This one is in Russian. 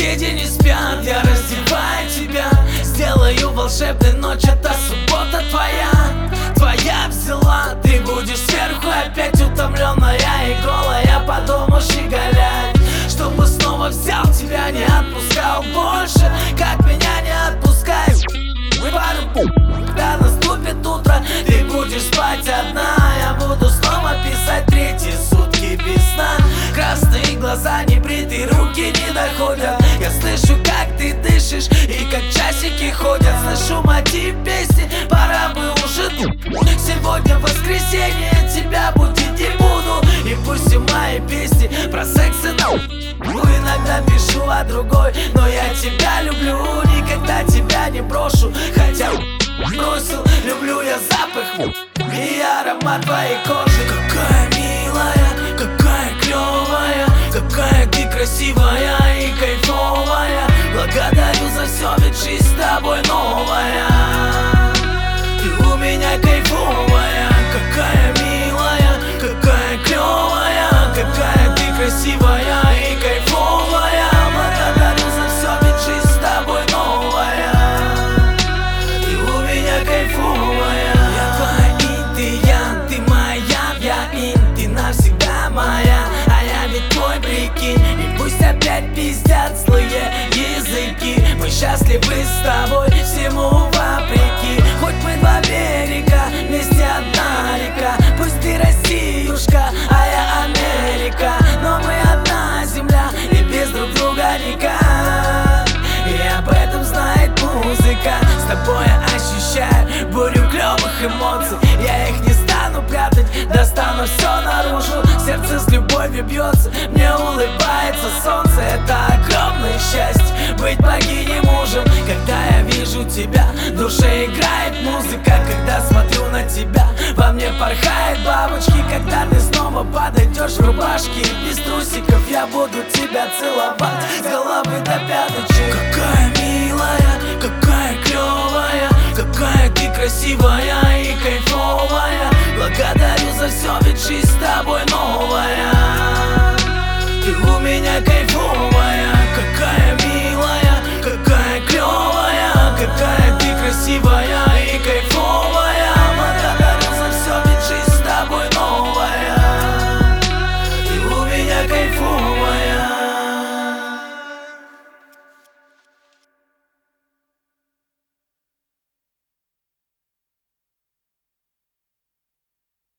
соседи не спят, я раздеваю тебя, сделаю волшебной ночь, это суббота твоя. Твоя взяла, ты будешь сверху опять утомленная и голая, потом щеголять, чтобы снова взял тебя, не отпускал больше, как меня не отпускай. Когда наступит утро, ты будешь спать одна, я буду снова писать третьи сутки без сна. Красные глаза, небритые руки не доходят, я слышу, как ты дышишь и как часики ходят. Слышу мотив песни, пора бы уже. Сегодня воскресенье, тебя будить не буду, и пусть все мои песни про секс и иногда пишу о другой, но я тебя люблю, никогда тебя не брошу, хотя бросил. Люблю я запах и аромат твоей кожи. Какая милая, какая клевая, какая ты красивая и кайфовая. Благодарю за все, ведь жизнь с тобой новая. Ты у меня кайфовая, какая милая, какая клевая, какая ты красивая и кайфовая. Благодарю за все, ведь жизнь с тобой новая. Ты у меня кайфовая. Я твоя инь, ты ян, ты моя, я инь, ты навсегда моя, а я ведь твой, прикинь. И пусть опять пиздят злые языки, мы счастливы с тобой всему вопреки. Хоть мы два берега, вместе одна река, пусть ты Россиюшка, а я Америка, но мы одна земля и без друг друга никак. И об этом знает музыка. С тобой я ощущаю бурю клевых эмоций, я их не стану прятать, достану все наружу. Сердце с любовью бьется, мне улыбается солнце. Это огромное счастье быть богиней мужем. Когда я вижу тебя, в душе играет музыка. Когда смотрю на тебя, во мне порхают бабочки. Когда ты снова подойдешь в рубашке и без трусиков, я буду тебя целовать с головы до пяточек. Какая милая, какая клевая, какая ты красивая и кайфовая. Благодарю за все, ведь жизнь с тобой новая.